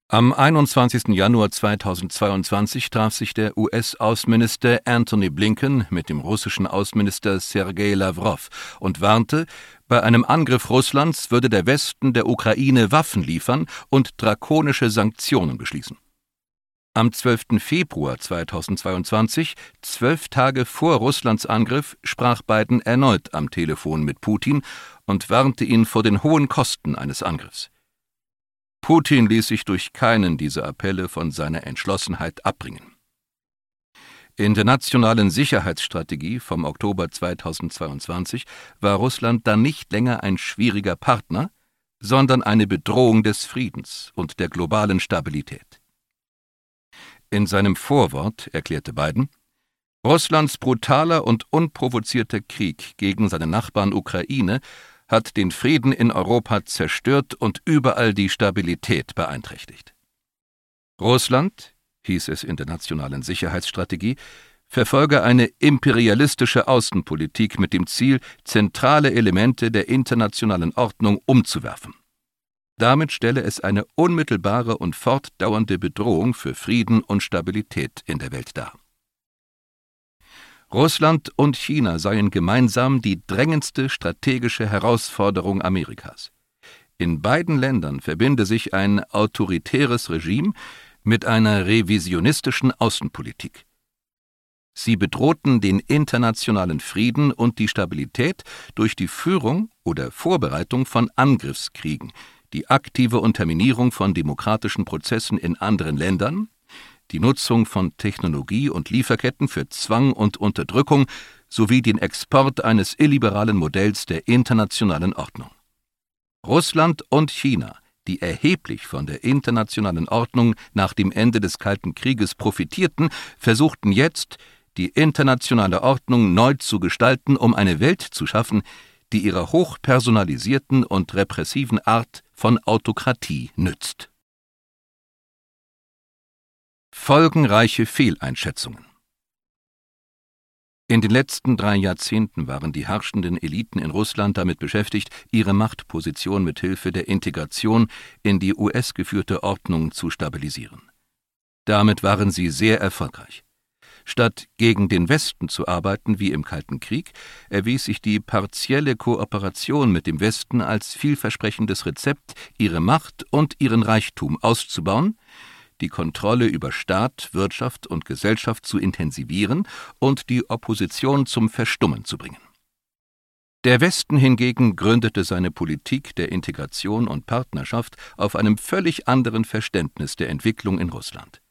Am 21. Januar 2022 traf sich der US-Außenminister Antony Blinken mit dem russischen Außenminister Sergei Lawrow und warnte, bei einem Angriff Russlands würde der Westen der Ukraine Waffen liefern und drakonische Sanktionen beschließen. Am 12. Februar 2022, 12 Tage vor Russlands Angriff, sprach Biden erneut am Telefon mit Putin und warnte ihn vor den hohen Kosten eines Angriffs. Putin ließ sich durch keinen dieser Appelle von seiner Entschlossenheit abbringen. In der nationalen Sicherheitsstrategie vom Oktober 2022 war Russland dann nicht länger ein schwieriger Partner, sondern eine Bedrohung des Friedens und der globalen Stabilität. In seinem Vorwort erklärte Biden: Russlands brutaler und unprovozierter Krieg gegen seine Nachbarn Ukraine hat den Frieden in Europa zerstört und überall die Stabilität beeinträchtigt. Russland, hieß es in der nationalen Sicherheitsstrategie, verfolge eine imperialistische Außenpolitik mit dem Ziel, zentrale Elemente der internationalen Ordnung umzuwerfen. Damit stelle es eine unmittelbare und fortdauernde Bedrohung für Frieden und Stabilität in der Welt dar. Russland und China seien gemeinsam die drängendste strategische Herausforderung Amerikas. In beiden Ländern verbinde sich ein autoritäres Regime mit einer revisionistischen Außenpolitik. Sie bedrohten den internationalen Frieden und die Stabilität durch die Führung oder Vorbereitung von Angriffskriegen, die aktive Unterminierung von demokratischen Prozessen in anderen Ländern, die Nutzung von Technologie und Lieferketten für Zwang und Unterdrückung sowie den Export eines illiberalen Modells der internationalen Ordnung. Russland und China, die erheblich von der internationalen Ordnung nach dem Ende des Kalten Krieges profitierten, versuchten jetzt, die internationale Ordnung neu zu gestalten, um eine Welt zu schaffen, die ihrer hochpersonalisierten und repressiven Art von Autokratie nützt. Folgenreiche Fehleinschätzungen. In den letzten 3 Jahrzehnten waren die herrschenden Eliten in Russland damit beschäftigt, ihre Machtposition mit Hilfe der Integration in die US-geführte Ordnung zu stabilisieren. Damit waren sie sehr erfolgreich. Statt gegen den Westen zu arbeiten wie im Kalten Krieg, erwies sich die partielle Kooperation mit dem Westen als vielversprechendes Rezept, ihre Macht und ihren Reichtum auszubauen, die Kontrolle über Staat, Wirtschaft und Gesellschaft zu intensivieren und die Opposition zum Verstummen zu bringen. Der Westen hingegen gründete seine Politik der Integration und Partnerschaft auf einem völlig anderen Verständnis der Entwicklung in Russland.